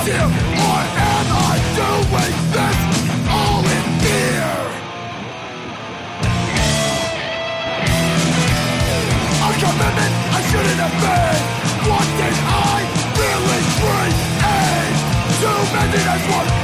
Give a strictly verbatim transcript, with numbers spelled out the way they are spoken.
here, or am I doing this all in fear? A commitment I shouldn't have made. What did I really create? Too many as one